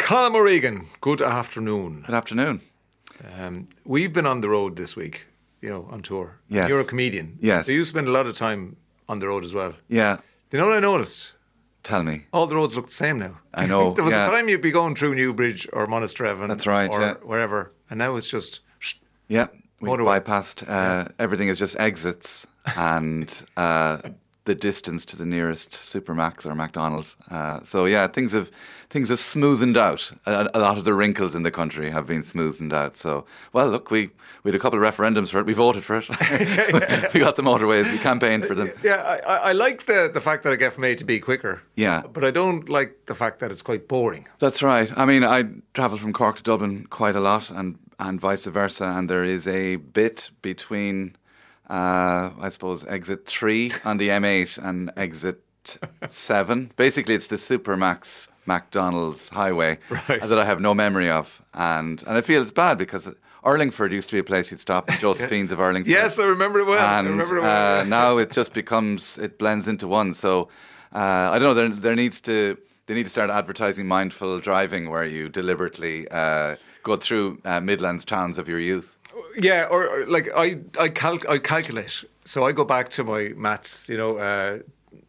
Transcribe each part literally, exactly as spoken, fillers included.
Colm O'Regan, good afternoon. Good afternoon. Um, we've been on the road this week, you know, on tour. Yes. You're a comedian. Yes. So you spend a lot of time on the road as well. Yeah. Do you know what I noticed? Tell me. All the roads look the same now. I know. There was yeah. a time you'd be going through Newbridge or Monasterevin. That's right, or yeah. wherever. And now it's just... Yeah. We Motorway. bypassed. Uh, everything is just exits and uh, the distance to the nearest Supermax or McDonald's. Uh, so yeah, things have things have smoothened out. A, a lot of the wrinkles in the country have been smoothened out. So well, look, we we had a couple of referendums for it. We voted for it. We got the motorways. We campaigned for them. Yeah, I, I like the, the fact that I get from A to B quicker. Yeah. But I don't like the fact that it's quite boring. That's right. I mean, I travel from Cork to Dublin quite a lot, and and vice versa. And there is a bit between, uh, I suppose, exit three on the M eight and exit seven. Basically, it's the Supermax McDonald's highway Right. that I have no memory of, and and it feels bad because Urlingford used to be a place you'd stop. Josephine's of Urlingford. Yes, I remember it well. I And remember it well. uh, now it just becomes, it blends into one. So uh, I don't know. There there needs to they need to start advertising mindful driving, where you deliberately uh, go through uh, Midlands towns of your youth. Yeah, or, or like I, I, cal- I calculate. So I go back to my maths, you know, uh,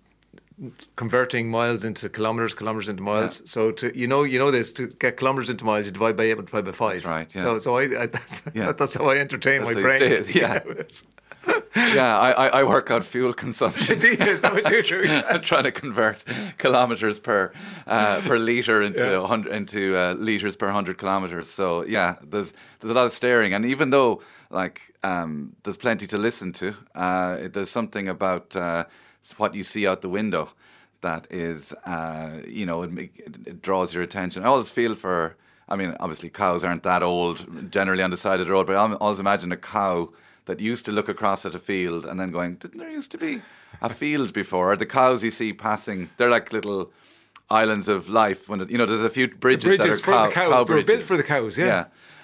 converting miles into kilometres, kilometres into miles. Yeah. So to you know, you know this, to get kilometres into miles, you divide by eight, multiply by five. That's right, yeah. So so I, I that's, Yeah. that's how I entertain That's my how you brain. stay- yeah. It's- Yeah, I, I, I work out fuel consumption. Is that what you do? I'm trying to convert kilometres per uh, per litre into Yeah. one hundred, into uh, litres per hundred kilometres. So yeah, there's there's a lot of staring, and even though like um, there's plenty to listen to, uh, it- there's something about uh, what you see out the window that is uh, you know it, make- it, it draws your attention. I always feel for. I mean, obviously cows aren't that old generally on the side of the road, but I always imagine a cow that used to look across at a field and then going, didn't there used to be a field before? Or the cows you see passing, they're like little islands of life. When it, you know, there's a few bridges, that are Bridges for cow, the cows. cow They were bridges. built for the cows, yeah.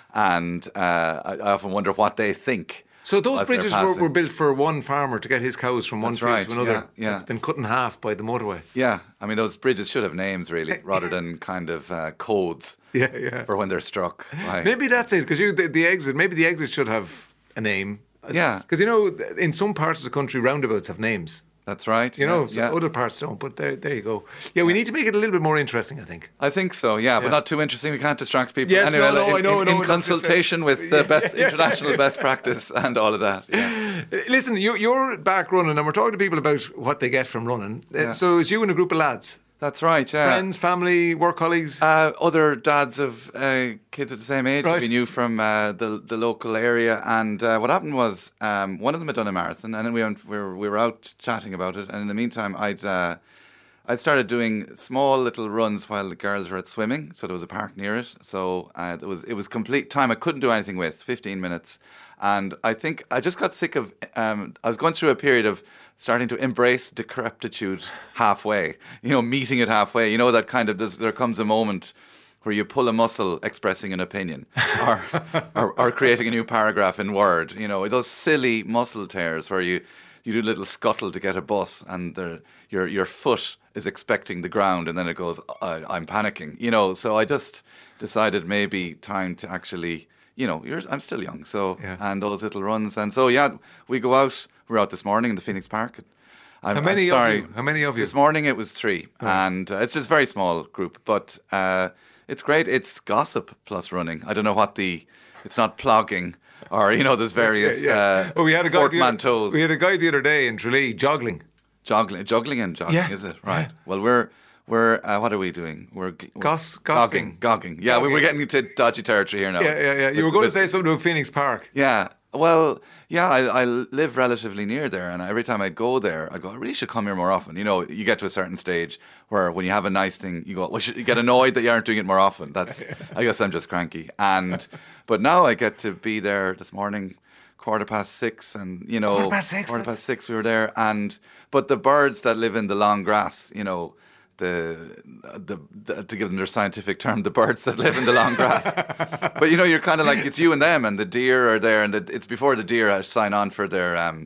And uh, I, I often wonder what they think. So those as they're bridges were, passing. were built for one farmer to get his cows from one That's field right, to another. yeah, yeah. It's been cut in half by the motorway. Yeah, I mean, those bridges should have names, really, rather than kind of uh, codes Yeah, yeah. for when they're struck. Right. Maybe that's it, because you the, the exit. Maybe the exit should have a name. Yeah. Because you know, in some parts of the country, roundabouts have names. That's right. You yeah, know, so yeah. other parts don't. But there, there you go. Yeah, we need to make it a little bit more interesting, I think. I think so, yeah, but not too interesting. We can't distract people. Yes, anyway, no, no, in, I know, in, I know, in I know. consultation with the best international best practice and all of that. Yeah. Listen, you, you're back running, and we're talking to people about what they get from running. Uh, Yeah. So it's you and a group of lads, That's right, yeah. friends, family, work colleagues. Uh, other dads of uh, kids at the same age Right. that we knew from uh, the the local area, and uh, what happened was um, one of them had done a marathon, and then we went, we were we were out chatting about it, and in the meantime, I'd uh, I'd started doing small little runs while the girls were at swimming, so there was a park near it, so uh, it was it was complete time I couldn't do anything with, fifteen minutes, and I think I just got sick of. Um, I was going through a period of starting to embrace decrepitude halfway, you know, meeting it halfway. You know, that kind of, there's, there comes a moment where you pull a muscle expressing an opinion or, or or creating a new paragraph in Word. You know, those silly muscle tears where you, you do a little scuttle to get a bus and the, your your foot is expecting the ground and then it goes, I, I'm panicking. You know, so I just decided maybe time to actually, you know, you're, I'm still young, so, Yeah. and those little runs. And so, yeah, we go out, we were out this morning in the Phoenix Park. I'm, How many I'm of sorry. you? How many of you? This morning it was three, and uh, it's just a very small group, but uh, it's great. It's gossip plus running. I don't know what the, it's not plogging, or, you know, there's various Yeah, yeah. uh, Oh, we had a guy. The other, portmanteaus. we had a guy the other day in Tralee joggling. Juggling, juggling and jogging, Yeah, is it? Right. yeah. Well, we're we're uh, what are we doing? We're, g- we're Goss- gogging, gossing. gogging. Yeah, we Gogging. we're getting into dodgy territory here now. Yeah, yeah, yeah. You With- were going with- to say something about Phoenix Park. Yeah. Well, yeah, I, I live relatively near there, and every time I'd go there, I'd go, I really should come here more often. You know, you get to a certain stage where when you have a nice thing, you go, well, should, you get annoyed that you aren't doing it more often. That's, I guess I'm just cranky. And, but now I get to be there this morning, quarter past six, and, you know, Quarter past six, quarter that's- past six we were there. And, but the birds that live in the long grass, you know, the, the, the to give them their scientific term, the birds that live in the long grass. But you know, you're kind of like, it's you and them, and the deer are there, and the, it's before the deer sign on for their um,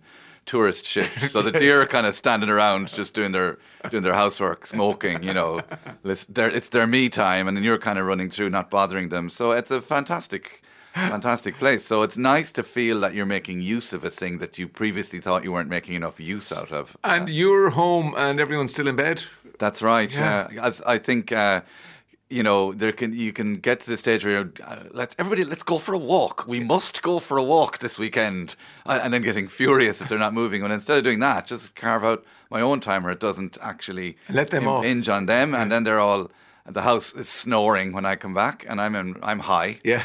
tourist shift. So the deer are kind of standing around just doing their doing their housework, smoking, you know. It's their, it's their me time, and then you're kind of running through, not bothering them. So it's a fantastic, fantastic place. So it's nice to feel that you're making use of a thing that you previously thought you weren't making enough use out of. And Uh, you're home and everyone's still in bed? that's right. Yeah. Yeah. As I think, uh, you know, there can you can get to the stage where you're, uh, let's everybody let's go for a walk. We must go for a walk this weekend, and, and then getting furious if they're not moving. And instead of doing that, just carve out my own time where it doesn't actually Let them off. impinge on them, and then they're all. The house is snoring when I come back, and I'm in, I'm high. Yeah,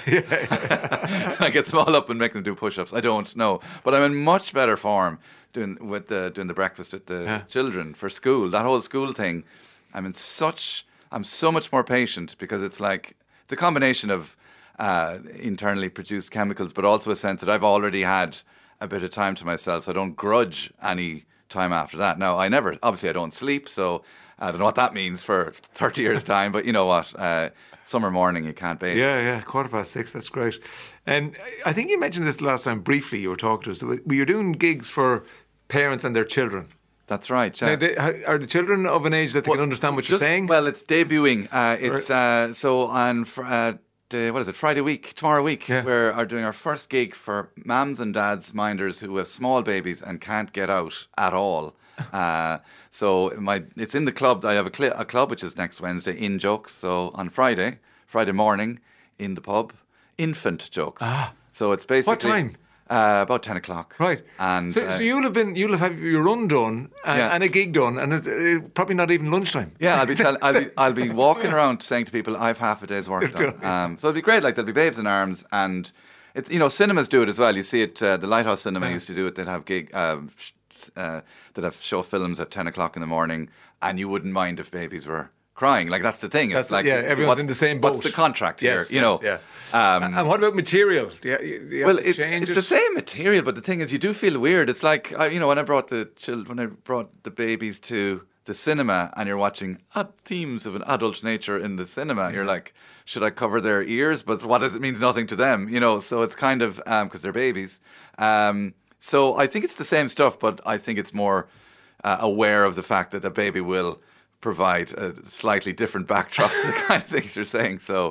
yeah. I get them all up and make them do push-ups. I don't know, but I'm in much better form doing with the doing the breakfast with the Yeah. children for school. That whole school thing, I'm in such. I'm so much more patient because it's like it's a combination of uh, internally produced chemicals, but also a sense that I've already had a bit of time to myself, so I don't grudge any time after that. Now, I never, obviously, I don't sleep, so I don't know what that means for thirty years' time, but you know what? Uh, summer morning, you can't bathe. Yeah, yeah, quarter past six, that's great. And I think you mentioned this last time briefly, you were talking to us. So you're doing gigs for parents and their children. That's right. Now, Yeah. they, how- are the children of an age that they can understand what you're Just- saying? Well, it's debuting. Uh, it's uh, so on fr- uh, the, what is it? Friday week, tomorrow week. Yeah. We're are doing our first gig for mums and dads, minders who have small babies and can't get out at all. Uh, so my it's in the club. I have a, cl- a club which is next Wednesday in Jokes. So on Friday, Friday morning in the pub, infant Jokes. Ah. So it's basically What time? Uh, about ten o'clock. Right. And so, uh, so you'll have been, you'll have had your run done and, Yeah. and a gig done, and it, it, probably not even lunchtime. Yeah, I'll be tell- I'll be I'll be walking around saying to people I've half a day's work done. Um, so it'll be great. Like there'll be babes in arms, and it's you know cinemas do it as well. You see it. Uh, the Lighthouse Cinema used to do it. They'd have gig. Uh, sh- uh, they'd have show films at ten o'clock in the morning, and you wouldn't mind if babies were crying. Like that's the thing. It's That's the- like yeah, everyone's what's- in the same boat. What's the contract Yes, here? You yes, know. yeah. Um, And what about material? Do you, do you well, have to it's, change it's it? the same material, but the thing is, you do feel weird. It's like I, you know, when I brought the children, when I brought the babies to the cinema, and you're watching ad- themes of an adult nature in the cinema. You're like, should I cover their ears? But what does it means nothing to them, you know? So it's kind of because they're babies. Um, so I think it's the same stuff, but I think it's more uh, aware of the fact that the baby will provide a slightly different backdrop to the kind of things you're saying. So,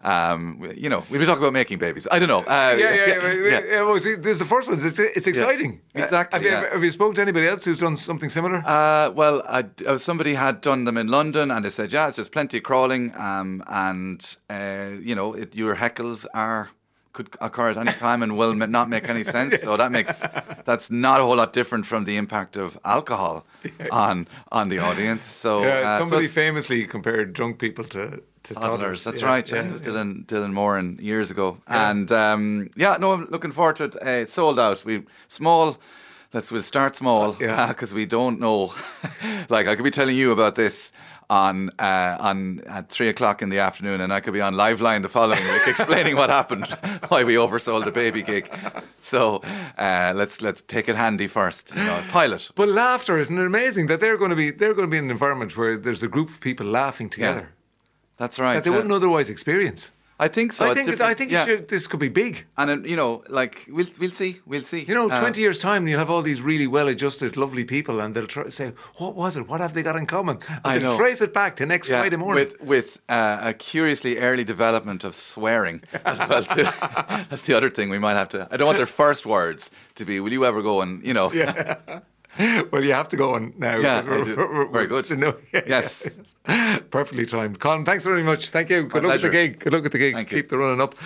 um, you know, we were talking about making babies. I don't know. Uh, yeah, yeah, yeah. yeah. yeah well, see, this is the first one. It's, it's exciting. Yeah, exactly, Uh, have, you, yeah. ever- have you spoken to anybody else who's done something similar? Uh, well, I, uh, somebody had done them in London, and they said, "Yeah, it's just plenty of crawling, um, and uh, you know, it, your heckles are could occur at any time and will ma- not make any sense." So that makes that's not a whole lot different from the impact of alcohol on on the audience. So yeah, uh, so somebody it's famously compared drunk people to, to toddlers. toddlers. That's Yeah, right. Yeah, yeah, it was yeah. Dylan Dylan Moran years ago, Yeah. and um, yeah, no, I'm looking forward to it. Uh, it's sold out. We small. Let's we'll start small Yeah. because we don't know. Like I could be telling you about this on uh, on at three o'clock in the afternoon, and I could be on Liveline the following week explaining what happened, why we oversold the baby gig. So uh, let's let's take it handy first, you know, pilot. But laughter, isn't it amazing that they're going to be they're going to be in an environment where there's a group of people laughing together That's right. that they yeah. wouldn't otherwise experience. I think so. I It's think different- I think yeah. it should, this could be big. And uh, you know, like we'll we'll see, we'll see. You know, Uh, twenty years time, you'll have all these really well-adjusted, lovely people, and they'll try to say, "What was it? What have they got in common?" And I they'll know. trace it back to next yeah, Friday morning. with with uh, a curiously early development of swearing as well too. That's the other thing we might have to. I don't want their first words to be, "Will you ever go and you know?" Yeah. Well, you have to go on now. Yeah, 'cause we're- I do. we're- we're- Very good. No, yeah, Yes. yes. Perfectly timed. Colin, thanks very much. Thank you. Good My luck with the pleasure. gig. Good luck with the gig. Thank you. Keep the running up.